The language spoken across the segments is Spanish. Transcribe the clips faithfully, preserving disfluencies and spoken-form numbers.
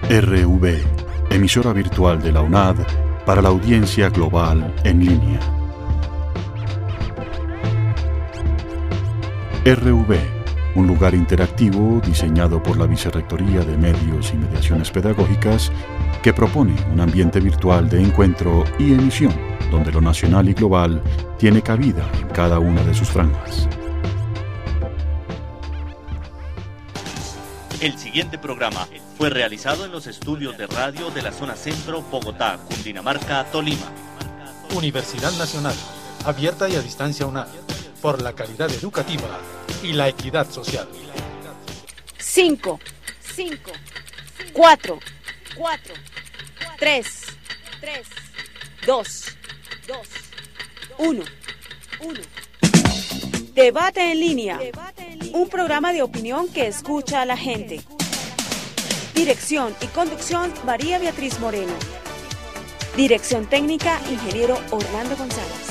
R V, emisora virtual de la U N A D para la audiencia global en línea. R V, un lugar interactivo diseñado por la Vicerrectoría de Medios y Mediaciones Pedagógicas que propone un ambiente virtual de encuentro y emisión donde lo nacional y global tiene cabida en cada una de sus franjas. El siguiente programa fue realizado en los estudios de radio de la zona centro, Bogotá, Cundinamarca, Tolima. Universidad Nacional, abierta y a distancia U N A D, por la calidad educativa y la equidad social. Cinco, cinco, cuatro, cuatro, tres, tres, dos, dos, uno, uno. Debate en línea, un programa de opinión que escucha a la gente. Dirección y conducción, María Beatriz Moreno. Dirección técnica, ingeniero Orlando González.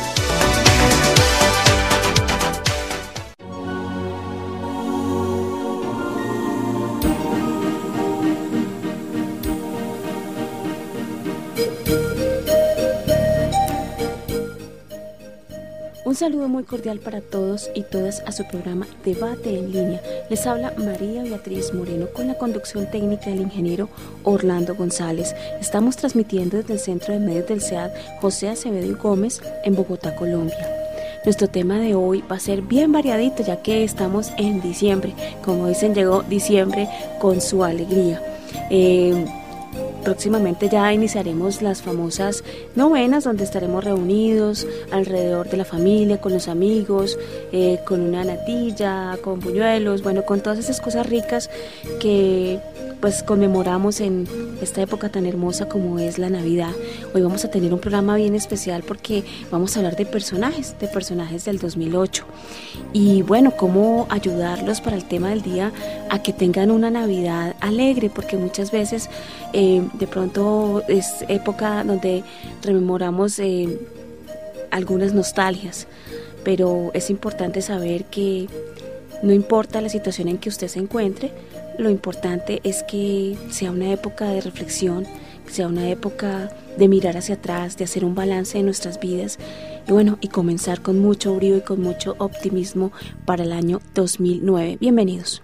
Un saludo muy cordial para todos y todas a su programa Debate en Línea. Les habla María Beatriz Moreno con la conducción técnica del ingeniero Orlando González. Estamos transmitiendo desde el Centro de Medios del C E A D José Acevedo y Gómez en Bogotá, Colombia. Nuestro tema de hoy va a ser bien variadito ya que estamos en diciembre. Como dicen, llegó diciembre con su alegría. Eh, Próximamente ya iniciaremos las famosas novenas donde estaremos reunidos alrededor de la familia, con los amigos, eh, con una natilla, con buñuelos, bueno, con todas esas cosas ricas que pues conmemoramos en esta época tan hermosa como es la Navidad. Hoy vamos a tener un programa bien especial porque vamos a hablar de personajes, de personajes del dos mil ocho. Y bueno, cómo ayudarlos para el tema del día a que tengan una Navidad alegre, porque muchas veces eh, de pronto es época donde rememoramos eh, algunas nostalgias, pero es importante saber que no importa la situación en que usted se encuentre, lo importante es que sea una época de reflexión, que sea una época de mirar hacia atrás, de hacer un balance de nuestras vidas y bueno, y comenzar con mucho brío y con mucho optimismo para el año dos mil nueve. Bienvenidos.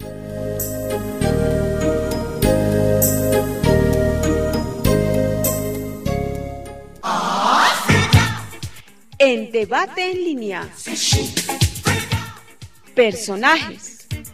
En Debate en Línea, personajes.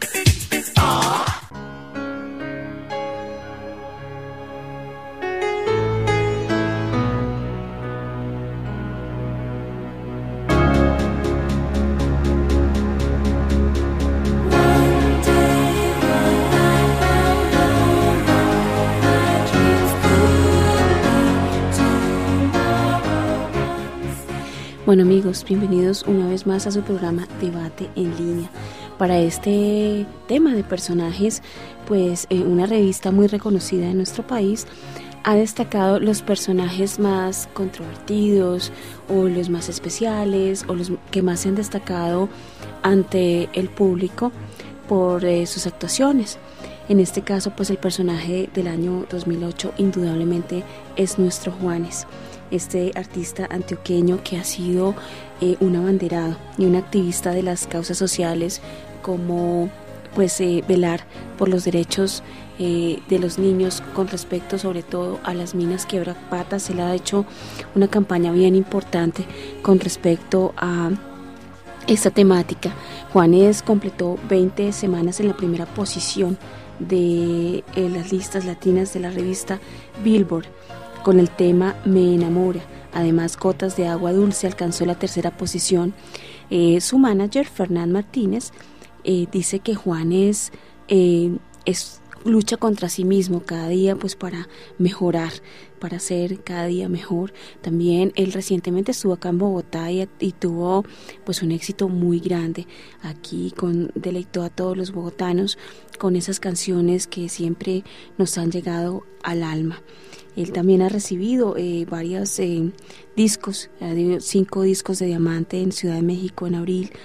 Bueno amigos, bienvenidos una vez más a su programa Debate en Línea. Para este tema de personajes, pues eh, una revista muy reconocida en nuestro país ha destacado los personajes más controvertidos o los más especiales o los que más se han destacado ante el público por eh, sus actuaciones. En este caso, pues el personaje del año dos mil ocho indudablemente es nuestro Juanes, este artista antioqueño que ha sido eh, un abanderado y un activista de las causas sociales como pues eh, velar por los derechos eh, de los niños con respecto sobre todo a las minas quebrapatas. Se le ha hecho una campaña bien importante con respecto a esta temática. Juanes completó veinte semanas en la primera posición de eh, las listas latinas de la revista Billboard con el tema Me Enamora. Además, Gotas de Agua Dulce alcanzó la tercera posición. Eh, su manager, Fernán Martínez, eh, dice que Juanes eh, es, lucha contra sí mismo cada día pues para mejorar, para ser cada día mejor. También él recientemente estuvo acá en Bogotá y, y tuvo pues un éxito muy grande. Aquí con, deleitó a todos los bogotanos con esas canciones que siempre nos han llegado al alma. Él también ha recibido eh, varios eh, discos, eh, cinco discos de diamante en Ciudad de México en abril.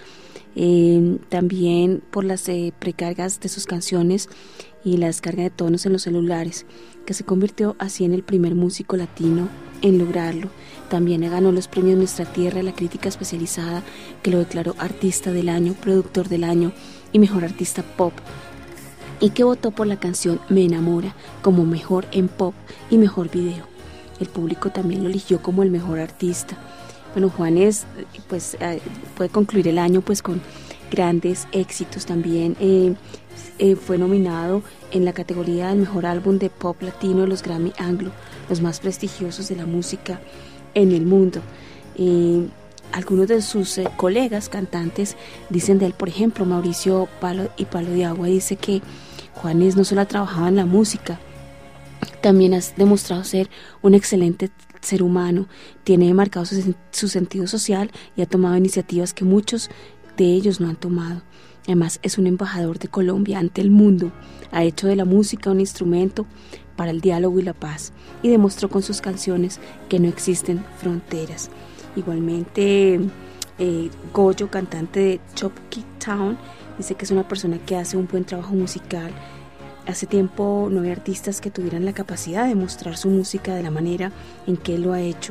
eh, también por las eh, precargas de sus canciones y la descarga de tonos en los celulares, que se convirtió así en el primer músico latino en lograrlo. También ganó los premios Nuestra Tierra de la crítica especializada, que lo declaró Artista del Año, Productor del Año y Mejor Artista Pop, y que votó por la canción Me Enamora como Mejor en Pop y Mejor Video. El público también lo eligió como el mejor artista. Bueno, Juanes pues eh, puede concluir el año pues con grandes éxitos. También eh, eh, fue nominado en la categoría del mejor álbum de pop latino de los Grammy Anglo, los más prestigiosos de la música en el mundo. Eh, algunos de sus eh, colegas cantantes dicen de él, por ejemplo, Mauricio Palo y Palo de Agua dice que Juanes no solo ha trabajado en la música, también ha demostrado ser un excelente ser humano, tiene marcado su, su sentido social y ha tomado iniciativas que muchos de ellos no han tomado. Además, es un embajador de Colombia ante el mundo, ha hecho de la música un instrumento para el diálogo y la paz y demostró con sus canciones que no existen fronteras. Igualmente, eh, Goyo, cantante de Chopkick Town, dice que es una persona que hace un buen trabajo musical. Hace tiempo no había artistas que tuvieran la capacidad de mostrar su música de la manera en que él lo ha hecho.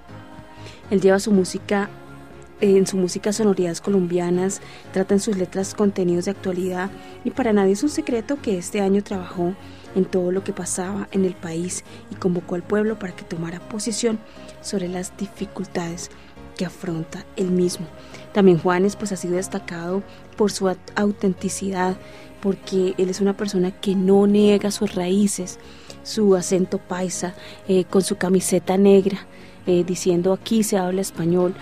Él lleva su música, eh, en su música sonoridades colombianas, trata en sus letras contenidos de actualidad y para nadie es un secreto que este año trabajó en todo lo que pasaba en el país y convocó al pueblo para que tomara posición sobre las dificultades que afronta él mismo. También Juanes pues ha sido destacado por su autenticidad, porque él es una persona que no niega sus raíces, su acento paisa, eh, con su camiseta negra, eh, diciendo aquí se habla español,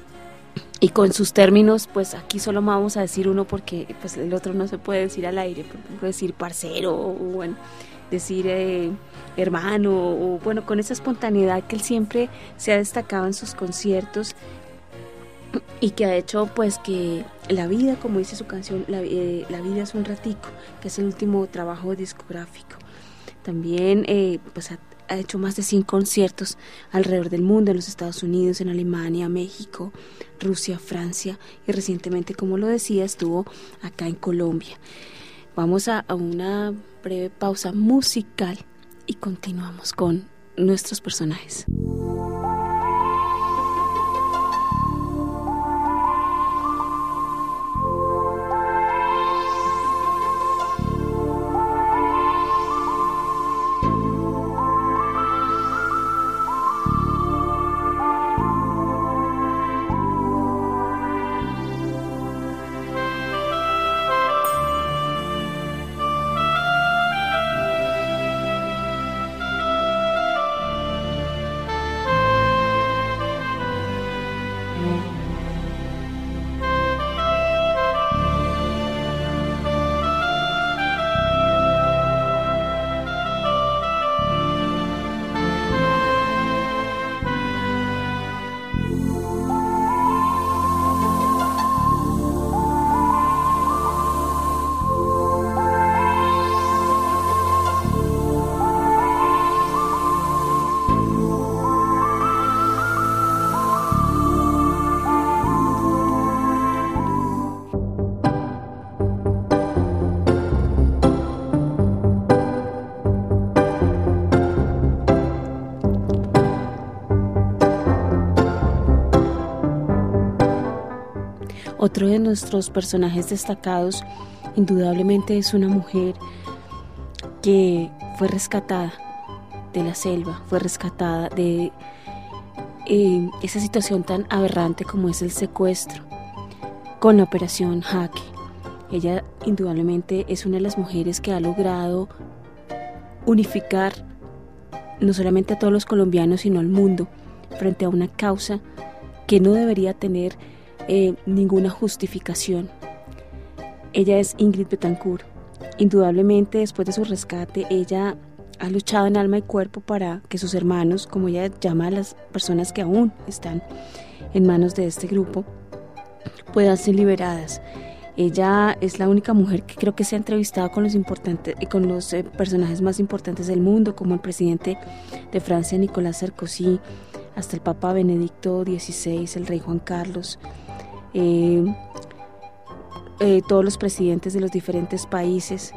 y con sus términos, pues aquí solo vamos a decir uno porque pues el otro no se puede decir al aire, por ejemplo decir parcero, o bueno, decir eh, hermano, o bueno, con esa espontaneidad que él siempre se ha destacado en sus conciertos, y que ha hecho pues que la vida, como dice su canción, la, eh, la vida es un ratico, que es el último trabajo discográfico. También eh, pues ha, ha hecho más de cien conciertos alrededor del mundo, en los Estados Unidos, en Alemania, México, Rusia, Francia, y recientemente, como lo decía, estuvo acá en Colombia. Vamos a, a una breve pausa musical y continuamos con nuestros personajes. Otro de nuestros personajes destacados indudablemente es una mujer que fue rescatada de la selva, fue rescatada de eh, esa situación tan aberrante como es el secuestro, con la operación Jaque. Ella indudablemente es una de las mujeres que ha logrado unificar no solamente a todos los colombianos, sino al mundo, frente a una causa que no debería tener Eh, ninguna justificación. Ella es Ingrid Betancourt. Indudablemente, después de su rescate, ella ha luchado en alma y cuerpo para que sus hermanos, como ella llama a las personas que aún están en manos de este grupo, puedan ser liberadas. Ella es la única mujer que creo que se ha entrevistado con los importantes, con los eh, personajes más importantes del mundo, como el presidente de Francia, Nicolas Sarkozy, hasta el Papa Benedicto dieciséis, el rey Juan Carlos. Eh, eh, todos los presidentes de los diferentes países.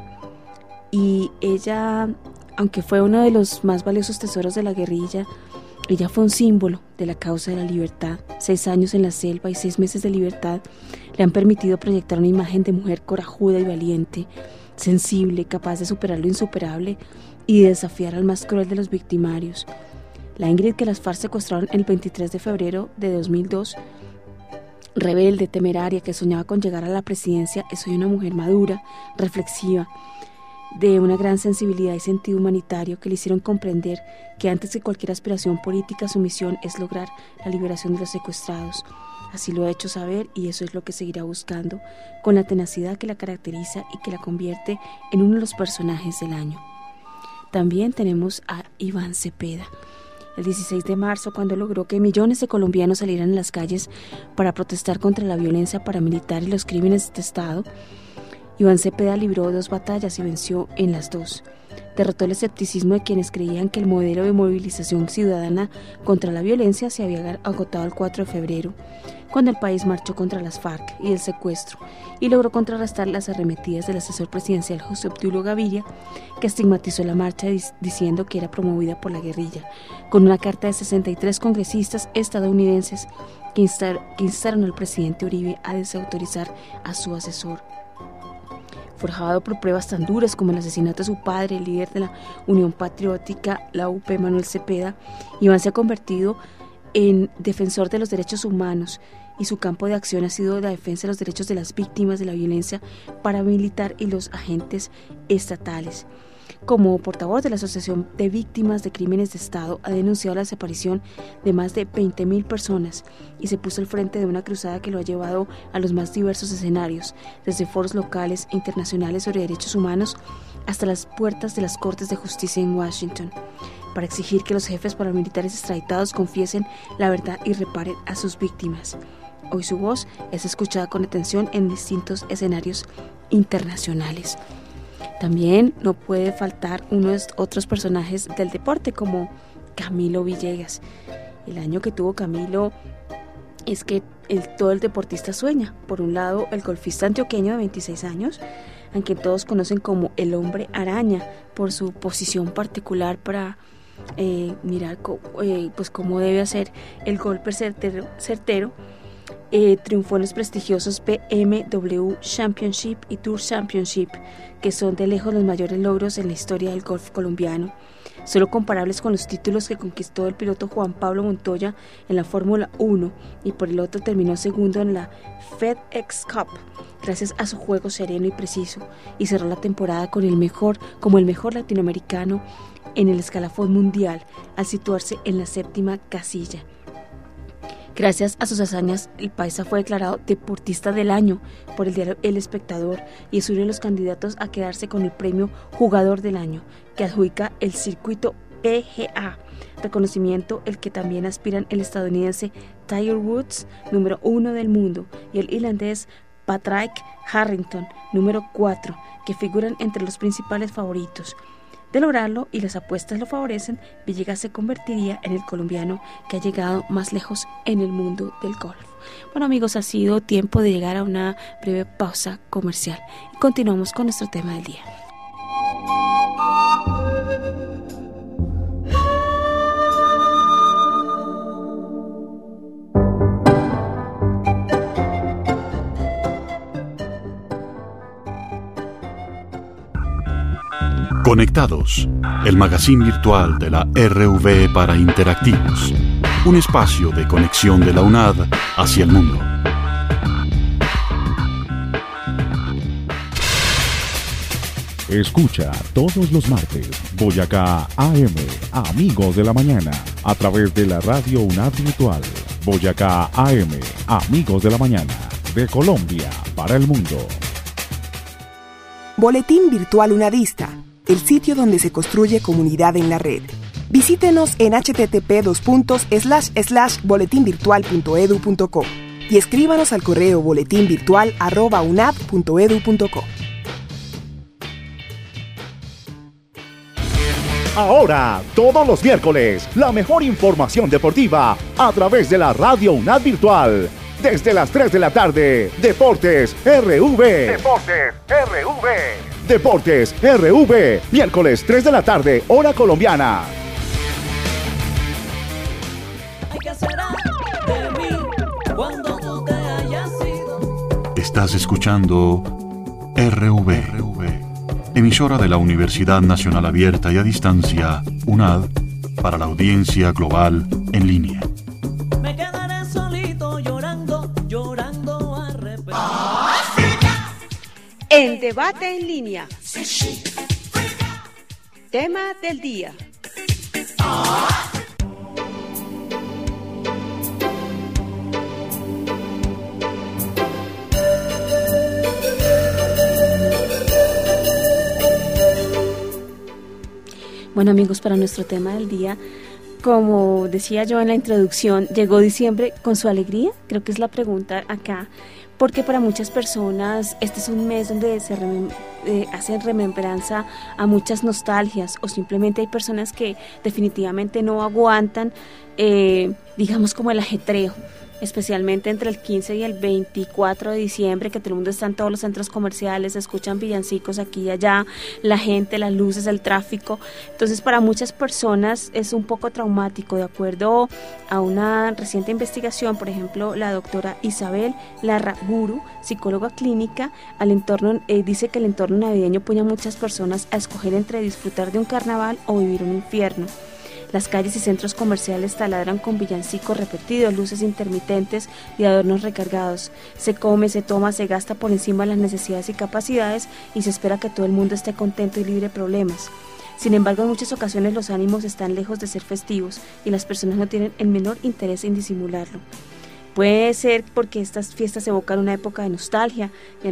Y ella, aunque fue uno de los más valiosos tesoros de la guerrilla, ella fue un símbolo de la causa de la libertad. Seis años en la selva y seis meses de libertad le han permitido proyectar una imagen de mujer corajuda y valiente, sensible, capaz de superar lo insuperable y de desafiar al más cruel de los victimarios. La Ingrid que las FARC secuestraron el veintitrés de febrero de dos mil dos, rebelde, temeraria, que soñaba con llegar a la presidencia, es hoy una mujer madura, reflexiva, de una gran sensibilidad y sentido humanitario que le hicieron comprender que antes que cualquier aspiración política su misión es lograr la liberación de los secuestrados. Así lo ha hecho saber y eso es lo que seguirá buscando con la tenacidad que la caracteriza y que la convierte en uno de los personajes del año. También tenemos a Iván Cepeda. El dieciséis de marzo, cuando logró que millones de colombianos salieran a las calles para protestar contra la violencia paramilitar y los crímenes de Estado, Iván Cepeda libró dos batallas y venció en las dos. Derrotó el escepticismo de quienes creían que el modelo de movilización ciudadana contra la violencia se había agotado el cuatro de febrero, cuando el país marchó contra las FARC y el secuestro, y logró contrarrestar las arremetidas del asesor presidencial José Obdulio Gaviria, que estigmatizó la marcha diciendo que era promovida por la guerrilla, con una carta de sesenta y tres congresistas estadounidenses que, instar, que instaron al presidente Uribe a desautorizar a su asesor. Forjado por pruebas tan duras como el asesinato de su padre, el líder de la Unión Patriótica, la U P, Manuel Cepeda, Iván se ha convertido en defensor de los derechos humanos y su campo de acción ha sido la defensa de los derechos de las víctimas de la violencia paramilitar y los agentes estatales. Como portavoz de la Asociación de Víctimas de Crímenes de Estado, ha denunciado la desaparición de más de veinte mil personas y se puso al frente de una cruzada que lo ha llevado a los más diversos escenarios, desde foros locales e internacionales sobre derechos humanos hasta las puertas de las Cortes de Justicia en Washington, para exigir que los jefes paramilitares extraditados confiesen la verdad y reparen a sus víctimas. Hoy su voz es escuchada con atención en distintos escenarios internacionales. También no puede faltar unos otros personajes del deporte como Camilo Villegas. El año que tuvo Camilo es que el, todo el deportista sueña. Por un lado, el golfista antioqueño de veintiséis años, a quien todos conocen como el hombre araña por su posición particular para eh, mirar co, eh, pues cómo debe hacer el golpe certero, certero. Eh, triunfó en los prestigiosos B M W Championship y Tour Championship, que son de lejos los mayores logros en la historia del golf colombiano, solo comparables con los títulos que conquistó el piloto Juan Pablo Montoya en la Fórmula uno, y por el otro terminó segundo en la FedEx Cup, gracias a su juego sereno y preciso, y cerró la temporada con el mejor, como el mejor latinoamericano en el escalafón mundial, al situarse en la séptima casilla. Gracias a sus hazañas, el paisa fue declarado deportista del año por el diario El Espectador y es uno de los candidatos a quedarse con el premio Jugador del Año, que adjudica el circuito P G A, reconocimiento el que también aspiran el estadounidense Tiger Woods, número uno del mundo, y el irlandés Patrick Harrington, número cuatro, que figuran entre los principales favoritos. De lograrlo, y las apuestas lo favorecen, Villegas se convertiría en el colombiano que ha llegado más lejos en el mundo del golf. Bueno amigos, ha sido tiempo de llegar a una breve pausa comercial y continuamos con nuestro tema del día. Conectados, el magazine virtual de la R V para interactivos, un espacio de conexión de la UNAD hacia el mundo. Escucha todos los martes Boyacá A M, Amigos de la Mañana, a través de la radio UNAD virtual. Boyacá A M, Amigos de la Mañana, de Colombia para el mundo. Boletín Virtual UNADista, el sitio donde se construye comunidad en la red. Visítenos en hache te te pe dos puntos slash slash boletín virtual punto edu punto co y escríbanos al correo boletinvirtual arroba unad punto edu punto co. Ahora, todos los miércoles, la mejor información deportiva a través de la radio UNAD virtual. desde las tres de la tarde. Deportes R V. Deportes R V. Deportes R V, miércoles tres de la tarde, hora colombiana. Estás escuchando R V, R V, emisora de la Universidad Nacional Abierta y a Distancia, UNAD, para la audiencia global en línea. Me quedaré solito llorando, llorando arrepentido. En debate en línea. Tema del día. Bueno, amigos, para nuestro tema del día, como decía yo en la introducción, ¿llegó diciembre con su alegría? Creo que es la pregunta acá, porque para muchas personas este es un mes donde se remem- eh, hacen remembranza a muchas nostalgias, o simplemente hay personas que definitivamente no aguantan, eh, digamos, como el ajetreo, especialmente entre el quince y el veinticuatro de diciembre, que todo el mundo está en todos los centros comerciales, se escuchan villancicos aquí y allá, la gente, las luces, el tráfico. Entonces, para muchas personas es un poco traumático. De acuerdo a una reciente investigación, por ejemplo, la doctora Isabel Larraburu, psicóloga clínica, al entorno, eh, dice que el entorno navideño pone a muchas personas a escoger entre disfrutar de un carnaval o vivir un infierno. Las calles y centros comerciales taladran con villancicos repetidos, luces intermitentes y adornos recargados. Se come, se toma, se gasta por encima de las necesidades y capacidades y se espera que todo el mundo esté contento y libre de problemas. Sin embargo, en muchas ocasiones los ánimos están lejos de ser festivos y las personas no tienen el menor interés en disimularlo. Puede ser porque estas fiestas evocan una época de nostalgia y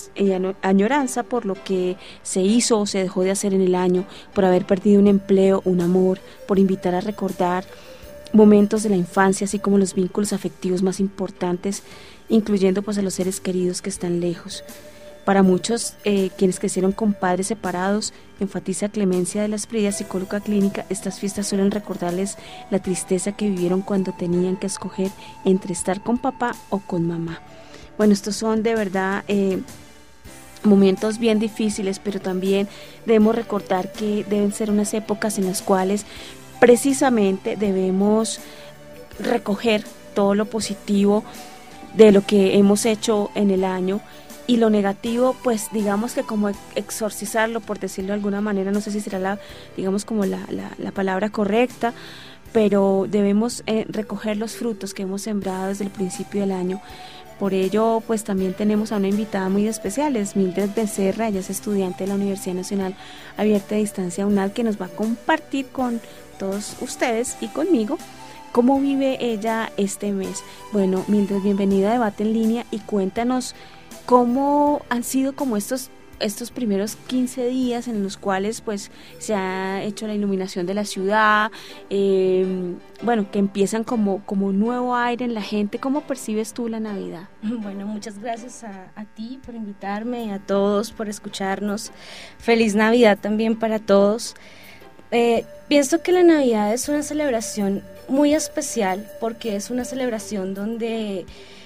añoranza por lo que se hizo o se dejó de hacer en el año, por haber perdido un empleo, un amor, por invitar a recordar momentos de la infancia, así como los vínculos afectivos más importantes, incluyendo pues a los seres queridos que están lejos. Para muchos, eh, quienes crecieron con padres separados, enfatiza Clemencia de la Esprilla, psicóloga clínica, estas fiestas suelen recordarles la tristeza que vivieron cuando tenían que escoger entre estar con papá o con mamá. Bueno, estos son de verdad eh, momentos bien difíciles, pero también debemos recordar que deben ser unas épocas en las cuales precisamente debemos recoger todo lo positivo de lo que hemos hecho en el año, y lo negativo, pues digamos que como exorcizarlo, por decirlo de alguna manera, no sé si será la, digamos como la, la, la palabra correcta, pero debemos eh, recoger los frutos que hemos sembrado desde el principio del año. Por ello, pues también tenemos a una invitada muy especial, es Mildred Becerra, ella es estudiante de la Universidad Nacional Abierta de Distancia UNAD, que nos va a compartir con todos ustedes y conmigo cómo vive ella este mes. Bueno, Mildred, bienvenida a Debate en Línea y cuéntanos cómo han sido como estos estos primeros quince días en los cuales pues se ha hecho la iluminación de la ciudad, eh, bueno, que empiezan como, como un nuevo aire en la gente. ¿Cómo percibes tú la Navidad? Bueno, muchas gracias a, a ti por invitarme, a todos por escucharnos. Feliz Navidad también para todos. Eh, pienso que la Navidad es una celebración muy especial porque es una celebración donde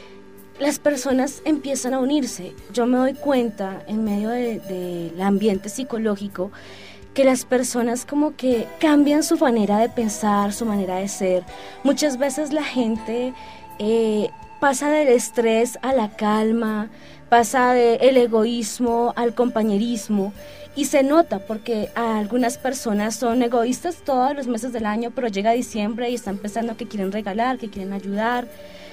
las personas empiezan a unirse. Yo me doy cuenta en medio del de, de ambiente psicológico que las personas como que cambian su manera de pensar, su manera de ser. Muchas veces la gente eh, pasa del estrés a la calma, pasa del egoísmo al compañerismo, y se nota porque algunas personas son egoístas todos los meses del año, pero llega diciembre y están pensando que quieren regalar, que quieren ayudar.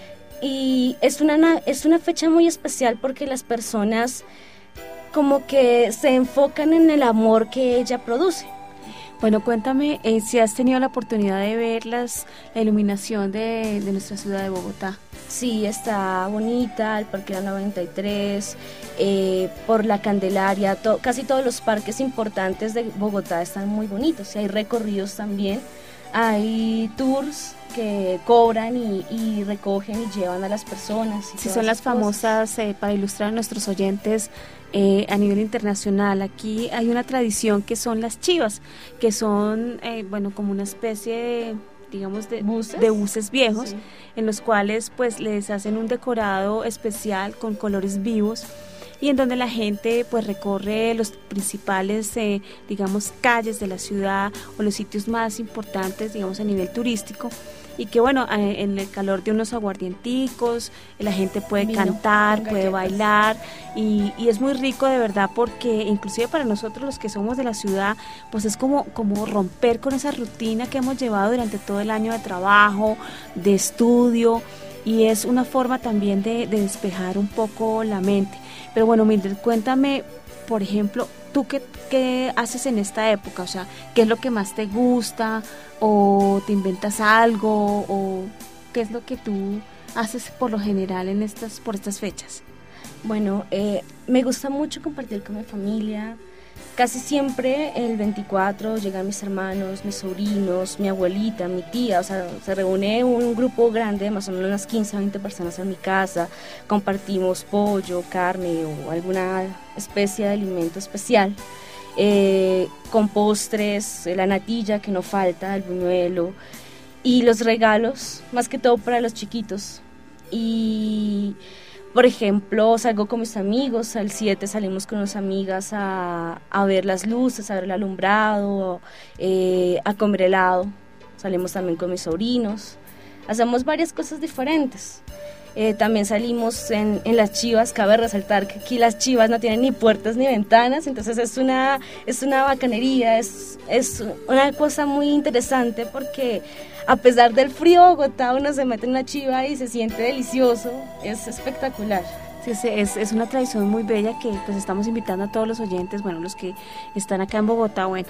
Y es una, es una fecha muy especial porque las personas como que se enfocan en el amor que ella produce. Bueno, cuéntame eh, si has tenido la oportunidad de ver las, la iluminación de, de nuestra ciudad de Bogotá. Sí, está bonita, el Parque de la noventa y tres, eh, por la Candelaria, to, casi todos los parques importantes de Bogotá están muy bonitos y hay recorridos también, hay tours que cobran y, y recogen y llevan a las personas. Sí, son las famosas, eh, para ilustrar a nuestros oyentes, eh, a nivel internacional. Aquí hay una tradición que son las chivas, que son, eh, bueno, como una especie de, digamos, de buses, de buses viejos, sí. en los cuales pues les hacen un decorado especial con colores vivos y en donde la gente pues recorre los principales, eh, digamos, calles de la ciudad o los sitios más importantes, digamos, a nivel turístico. Y que bueno, en el calor de unos aguardienticos, la gente puede Vino, cantar, puede bailar y, y es muy rico de verdad porque inclusive para nosotros los que somos de la ciudad, pues es como, como romper con esa rutina que hemos llevado durante todo el año de trabajo, de estudio y es una forma también de, de despejar un poco la mente. Pero bueno, Mildred, cuéntame, por ejemplo, ¿tú qué, qué haces en esta época? O sea, ¿qué es lo que más te gusta? ¿O te inventas algo? ¿O qué es lo que tú haces por lo general en estas, por estas fechas? Bueno, eh, me gusta mucho compartir con mi familia. Casi siempre el veinticuatro llegan mis hermanos, mis sobrinos, mi abuelita, mi tía, o sea, se reúne un grupo grande, más o menos unas quince, veinte personas en mi casa, compartimos pollo, carne o alguna especie de alimento especial, eh, con postres, la natilla que no falta, el buñuelo y los regalos, más que todo para los chiquitos. Y por ejemplo, salgo con mis amigos, al siete salimos con unas amigas a, a ver las luces, a ver el alumbrado, eh, a comer helado. Salimos también con mis sobrinos. Hacemos varias cosas diferentes. Eh, también salimos en, en las chivas. Cabe resaltar que aquí las chivas no tienen ni puertas ni ventanas, entonces es una, es una bacanería, es, es una cosa muy interesante porque a pesar del frío de Bogotá uno se mete en una chiva y se siente delicioso, es espectacular. Sí, es, es una tradición muy bella que pues estamos invitando a todos los oyentes, bueno, los que están acá en Bogotá, bueno,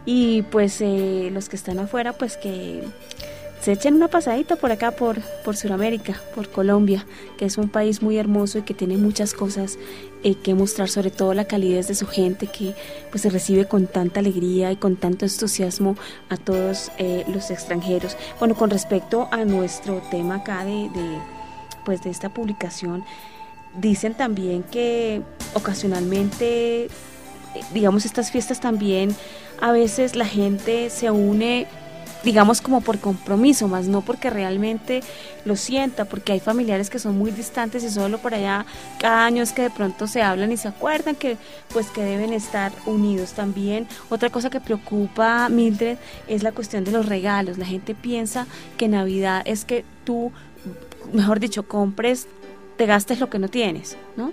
y pues eh, los que están afuera, pues que se echen una pasadita por acá, por, por Sudamérica, por Colombia, que es un país muy hermoso y que tiene muchas cosas eh, que mostrar, sobre todo la calidez de su gente, que pues se recibe con tanta alegría y con tanto entusiasmo a todos eh, los extranjeros. Bueno, con respecto a nuestro tema acá de, de, pues de esta publicación, dicen también que ocasionalmente, digamos, estas fiestas también, a veces la gente se une, digamos, como por compromiso, más no porque realmente lo sienta, porque hay familiares que son muy distantes y solo por allá cada año es que de pronto se hablan y se acuerdan que pues que deben estar unidos también. Otra cosa que preocupa, Mildred, es la cuestión de los regalos. La gente piensa que Navidad es que tú, mejor dicho, compres, te gastes lo que no tienes, ¿no?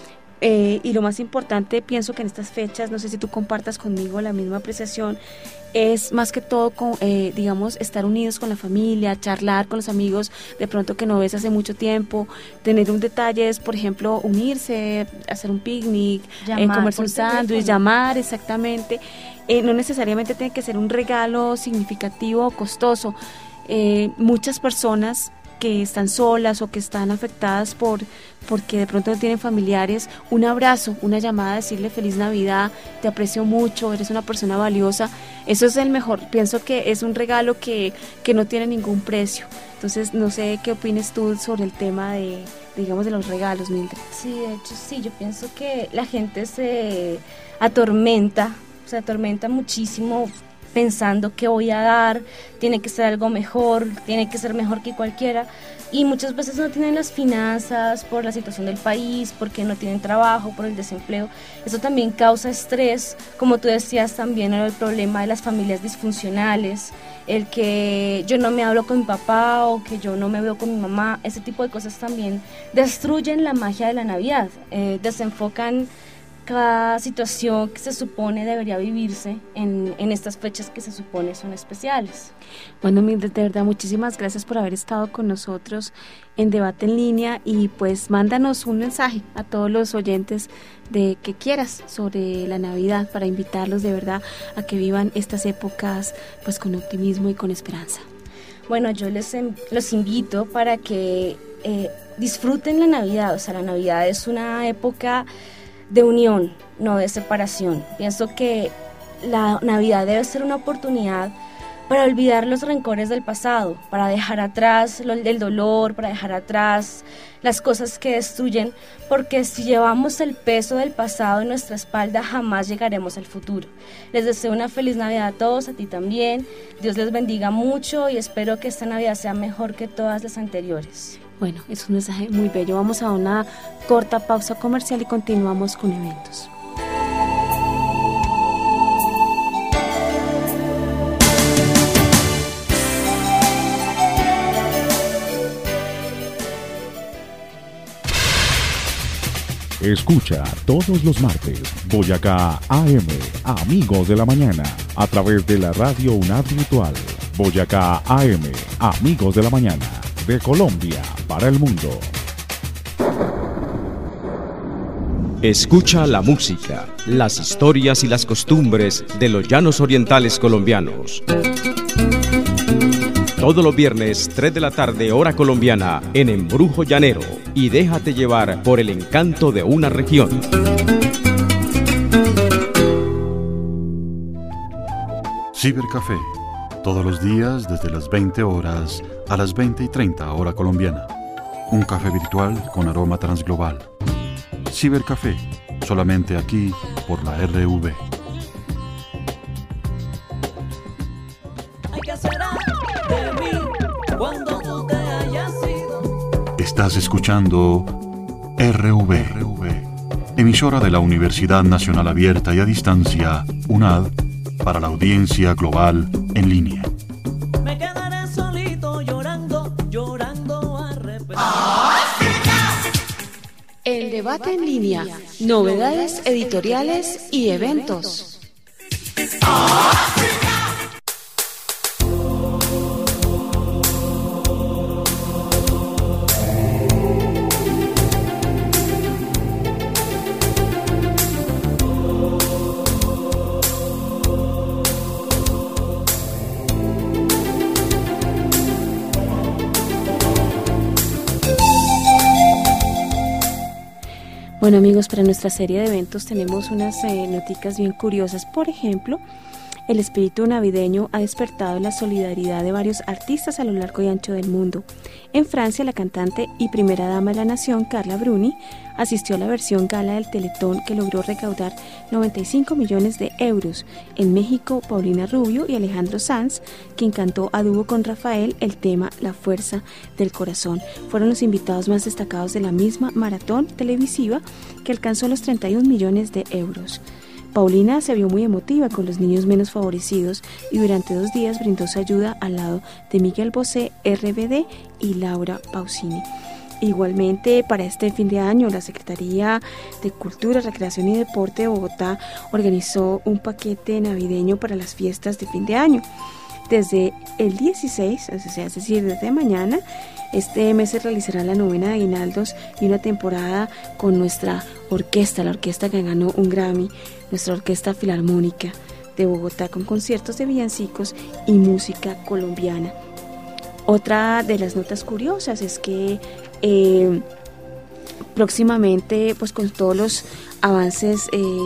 Eh, y lo más importante, pienso que en estas fechas, no sé si tú compartas conmigo la misma apreciación, es más que todo, con, eh, digamos, estar unidos con la familia, charlar con los amigos, de pronto que no ves hace mucho tiempo, tener un detalle es, por ejemplo, unirse, hacer un picnic, eh, comerse un sándwich, llamar, exactamente. Eh, no necesariamente tiene que ser un regalo significativo o costoso. Eh, muchas personas que están solas o que están afectadas por porque de pronto no tienen familiares, un abrazo, una llamada, decirle feliz Navidad, te aprecio mucho, eres una persona valiosa, eso es el mejor, pienso que es un regalo que, que no tiene ningún precio. Entonces no sé qué opinas tú sobre el tema de, digamos, de los regalos, Mildred. Sí, de hecho sí, yo pienso que la gente se atormenta, se atormenta muchísimo pensando que voy a dar, tiene que ser algo mejor, tiene que ser mejor que cualquiera, y muchas veces no tienen las finanzas por la situación del país, porque no tienen trabajo, por el desempleo. Eso también causa estrés, como tú decías también, el problema de las familias disfuncionales, el que yo no me hablo con mi papá o que yo no me veo con mi mamá, ese tipo de cosas también destruyen la magia de la Navidad, eh, desenfocan cada situación que se supone debería vivirse en, en estas fechas que se supone son especiales. Bueno, Mildred, de verdad, muchísimas gracias por haber estado con nosotros en Debate en Línea y pues mándanos un mensaje a todos los oyentes de que quieras sobre la Navidad para invitarlos de verdad a que vivan estas épocas pues con optimismo y con esperanza. Bueno, yo les los invito para que eh, disfruten la Navidad, o sea, la Navidad es una época de unión, no de separación. Pienso que la Navidad debe ser una oportunidad para olvidar los rencores del pasado, para dejar atrás el dolor, para dejar atrás las cosas que destruyen, porque si llevamos el peso del pasado en nuestra espalda, jamás llegaremos al futuro. Les deseo una feliz Navidad a todos, a ti también. Dios les bendiga mucho y espero que esta Navidad sea mejor que todas las anteriores. Bueno, es un mensaje muy bello. Vamos a una corta pausa comercial y continuamos con eventos. Escucha todos los martes Boyacá A M, Amigos de la Mañana, a través de la radio UNAD Virtual. Boyacá A M, Amigos de la Mañana, de Colombia para el mundo. Escucha la música, las historias y las costumbres de los llanos orientales colombianos. Todos los viernes, tres de la tarde, hora colombiana, en Embrujo Llanero. Y déjate llevar por el encanto de una región. Cibercafé. Todos los días desde las veinte horas a las veinte y treinta, hora colombiana. Un café virtual con aroma transglobal. Cibercafé. Solamente aquí por la R V. Estás escuchando R V, R V, emisora de la Universidad Nacional Abierta y a Distancia, UNAD, para la audiencia global en línea. Me quedaré solito llorando, llorando a repetir. El debate en línea, novedades editoriales y eventos. Bueno amigos, para nuestra serie de eventos tenemos unas eh, noticas bien curiosas. Por ejemplo, el espíritu navideño ha despertado la solidaridad de varios artistas a lo largo y ancho del mundo. En Francia, la cantante y primera dama de la nación, Carla Bruni, asistió a la versión gala del Teletón que logró recaudar noventa y cinco millones de euros. En México, Paulina Rubio y Alejandro Sanz, quien cantó a dúo con Rafael el tema La Fuerza del Corazón, fueron los invitados más destacados de la misma maratón televisiva que alcanzó los treinta y un millones de euros. Paulina se vio muy emotiva con los niños menos favorecidos y durante dos días brindó su ayuda al lado de Miguel Bosé, R B D y Laura Pausini. Igualmente, para este fin de año, la Secretaría de Cultura, Recreación y Deporte de Bogotá organizó un paquete navideño para las fiestas de fin de año. Desde el dieciséis, es decir, desde mañana, este mes se realizará la novena de aguinaldos y una temporada con nuestra orquesta, la orquesta que ganó un Grammy, nuestra Orquesta Filarmónica de Bogotá, con conciertos de villancicos y música colombiana. Otra de las notas curiosas es que eh, próximamente, pues con todos los avances eh,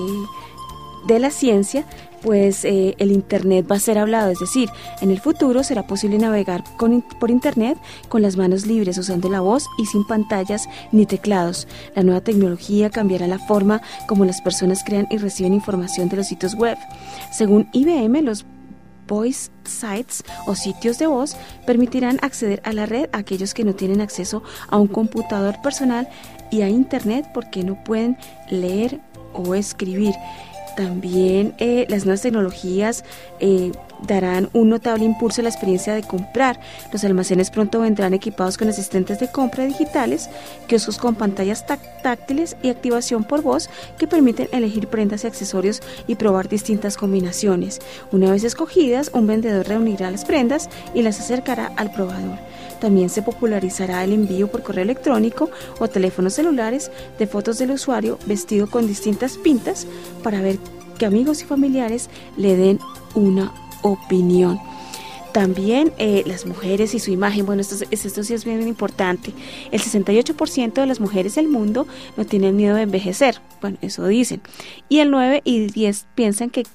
de la ciencia, pues eh, el Internet va a ser hablado, es decir, en el futuro será posible navegar con, por Internet con las manos libres, usando la voz y sin pantallas ni teclados. La nueva tecnología cambiará la forma como las personas crean y reciben información de los sitios web. Según I B M, los voice sites o sitios de voz permitirán acceder a la red a aquellos que no tienen acceso a un computador personal y a Internet porque no pueden leer o escribir. También eh, las nuevas tecnologías eh, darán un notable impulso a la experiencia de comprar. Los almacenes pronto vendrán equipados con asistentes de compra digitales, kioscos con pantallas táctiles y activación por voz que permiten elegir prendas y accesorios y probar distintas combinaciones. Una vez escogidas, un vendedor reunirá las prendas y las acercará al probador. También se popularizará el envío por correo electrónico o teléfonos celulares de fotos del usuario vestido con distintas pintas para ver que amigos y familiares le den una opinión. También eh, las mujeres y su imagen, bueno, esto, esto sí es bien importante. El sesenta y ocho por ciento de las mujeres del mundo no tienen miedo de envejecer, bueno, eso dicen. Y el nueve y diez piensan que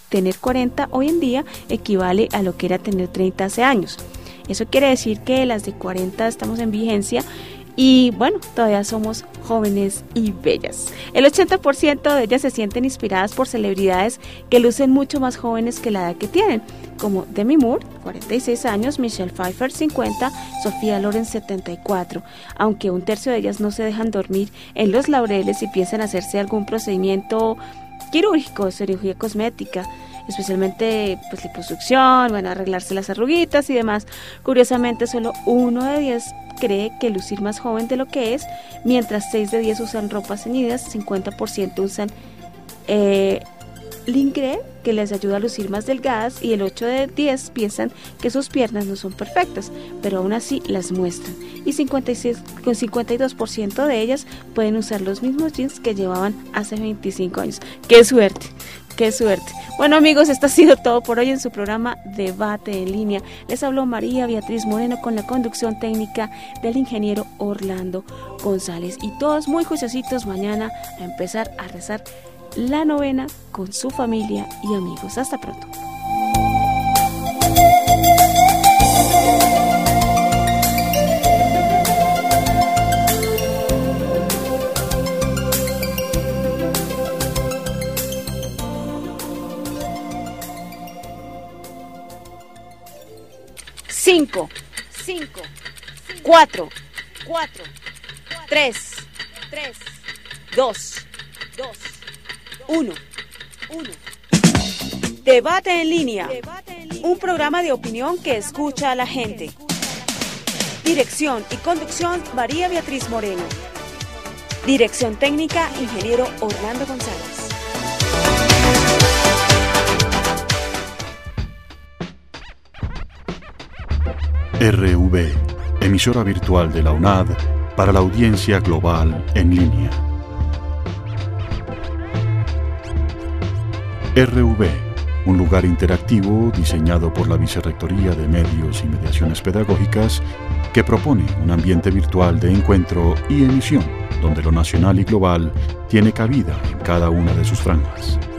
tener cuarenta hoy en día equivale a lo que era tener treinta hace años. Eso quiere decir que las de cuarenta estamos en vigencia y bueno, todavía somos jóvenes y bellas. El ochenta por ciento de ellas se sienten inspiradas por celebridades que lucen mucho más jóvenes que la edad que tienen, como Demi Moore, cuarenta y seis años, Michelle Pfeiffer, cincuenta, Sofía Loren, setenta y cuatro. Aunque un tercio de ellas no se dejan dormir en los laureles y piensan hacerse algún procedimiento quirúrgico, cirugía cosmética, especialmente pues liposucción, van a arreglarse las arruguitas y demás. Curiosamente, solo uno de diez cree que lucir más joven de lo que es, mientras seis de diez usan ropas ceñidas, cincuenta por ciento usan eh, lingerie, que les ayuda a lucir más delgadas, y el ocho de diez piensan que sus piernas no son perfectas, pero aún así las muestran, y cincuenta y seis, con cincuenta y dos por ciento de ellas pueden usar los mismos jeans que llevaban hace veinticinco años. ¡Qué suerte! ¡Qué suerte! Bueno, amigos, esto ha sido todo por hoy en su programa Debate en Línea. Les habló María Beatriz Moreno con la conducción técnica del ingeniero Orlando González. Y todos muy juiciositos mañana a empezar a rezar la novena con su familia y amigos. Hasta pronto. Cinco, cinco, cuatro, cuatro, tres, tres, dos, dos, uno, uno. Debate en línea, un programa de opinión que escucha a la gente. Dirección y conducción, María Beatriz Moreno. Dirección técnica, ingeniero Orlando González. R V, emisora virtual de la UNAD para la audiencia global en línea. R V, un lugar interactivo diseñado por la Vicerrectoría de Medios y Mediaciones Pedagógicas que propone un ambiente virtual de encuentro y emisión donde lo nacional y global tiene cabida en cada una de sus franjas.